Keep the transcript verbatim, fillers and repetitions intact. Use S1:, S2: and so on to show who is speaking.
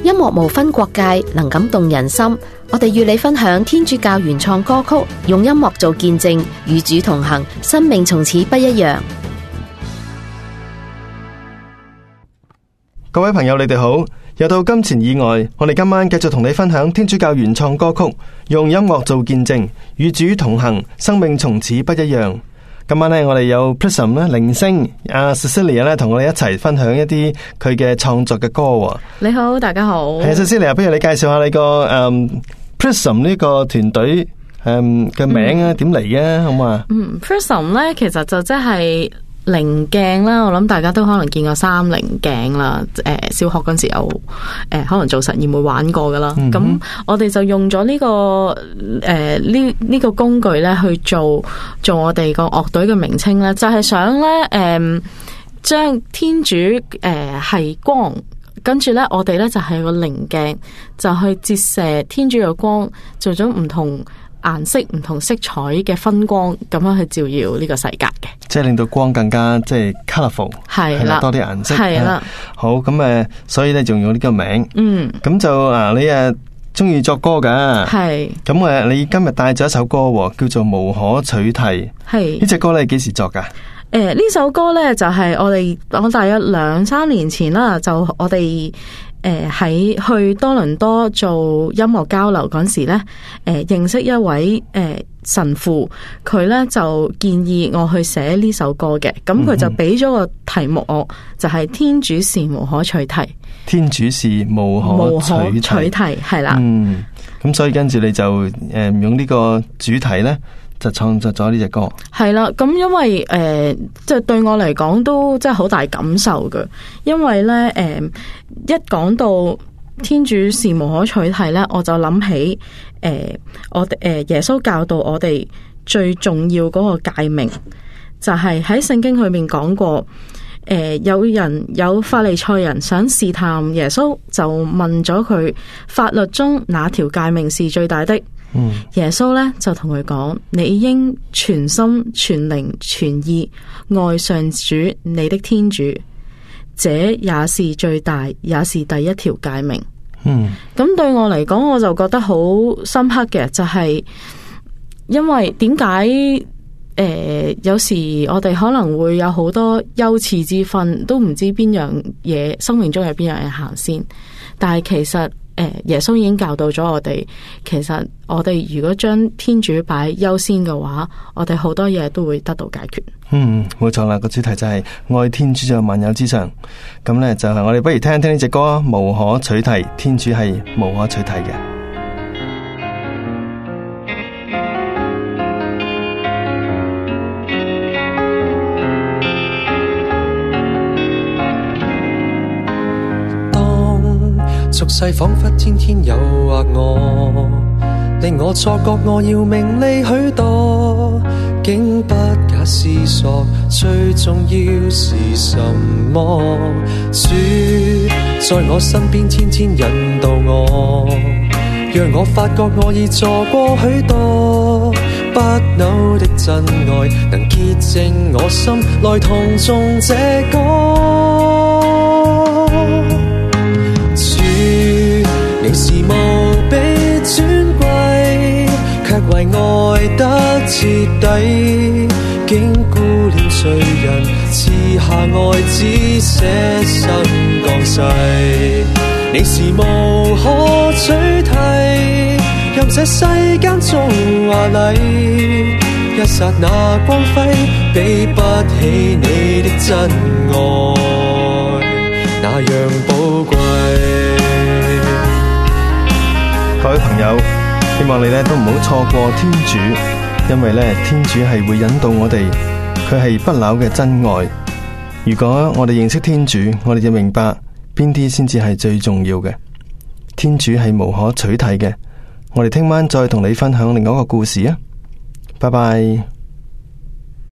S1: 音樂無分國界，能感動人心。我哋與你分享天主教原創歌曲，用音樂做見證，與主同行，生命從此不一樣。
S2: 各位朋友，你哋好，又到金錢以外，我哋今晚繼續同你分享天主教原創歌曲，用音樂做見證，與主同行，生命從此不一樣。今晚呢，我哋有 Prism 咧，鈴聲阿 Cecilia 咧，同我哋一齊分享一啲佢嘅創作嘅歌。
S3: 你好，大家好。
S2: 係 Cecilia，不如你介紹下你個誒 Prism 呢個團隊誒嘅名啊，點嚟嘅，好嘛？
S3: 嗯 ，Prism 咧，其實就即係棱鏡啦，我諗大家都可能見過三棱鏡啦。誒、呃，小學嗰陣時有誒、呃，可能做實驗會玩過噶啦。咁、嗯、我哋就用咗呢、這個誒呢呢個工具咧去做做我哋個樂隊嘅名稱咧，就係、是、想咧誒將天主誒係、呃、光，跟住咧我哋咧就係個棱鏡，就去折射天主嘅光，做咗唔同顏色唔同色彩嘅分光，咁樣去照耀呢個世界嘅，即
S2: 係令到光更加即係 colourful， 係啦，多啲顏色，
S3: 係啦。
S2: 好，咁誒，所以咧仲用呢個名，
S3: 嗯，
S2: 咁就啊，你誒中意作歌噶，
S3: 係，
S2: 咁誒，你今日帶咗一首歌叫做《無可取替》，係呢隻歌咧幾時作噶？誒、
S3: 呃，呢首歌咧就係我哋我大約兩三年前啦，就我哋。誒，喺、呃、去多倫多做音樂交流嗰時咧，誒、呃、認識一位誒、呃、神父，佢咧就建議我去寫呢首歌嘅，咁佢就俾咗個題目我，就係、是、天主是無可取替，天主是無可取替，係啦，嗯，咁所以跟住你就誒、呃、用呢個主題咧。就創作咗呢隻歌，係啦。咁因為誒，即、呃、係、就是、對我嚟講都即係好大感受嘅。因為咧，誒、呃，一講到天主是無可取替咧，我就諗起誒、呃，我哋誒耶穌教導我哋最重要嗰個誡命，就係喺聖經裏面講過。誒、呃，有人有法利賽人想試探耶穌，就問咗佢法律中哪條誡命是最大的？嗯、耶穌咧就同佢講：你應全心、全靈、全意愛上主你的天主，這也是最大，也是第一條誡命。嗯，咁對我嚟講，我就覺得好深刻嘅，就係、是、因為點解誒，有時我哋可能會有好多優次之分，都唔知邊樣嘢生命中有邊樣嘢行先，但係其實。誒，耶穌已經教導咗我哋，其實我哋如果將天主擺優先嘅話，我哋好多嘢都會得到解決。嗯，冇錯啦，個主題就係愛天主在萬有之上。咁呢，就係我哋不如聽一聽呢隻歌，無可取替，天主係無可取替嘅。
S4: 俗世仿佛天天誘惑我，令我錯覺我要名利許多，竟不假思索，最重要是什麼？主在我身邊天天引導我，讓我發覺我已做過許多，不朽的真愛能潔淨我心，來同頌這歌。你是無比尊貴，卻為愛得徹底，竟顧念罪人，賜下愛子捨身降世。你是無可取替，任這世間縱華麗，一剎那光輝比不起你的真愛，那樣寶貴。
S2: 各位朋友，希望你咧都唔好錯過天主，因為咧天主係會引導我哋，佢係不朽嘅真愛。如果我哋認識天主，我哋就明白邊啲先至係最重要嘅。天主係無可取替嘅。我哋聽晚再同你分享另外一個故事啊！拜拜。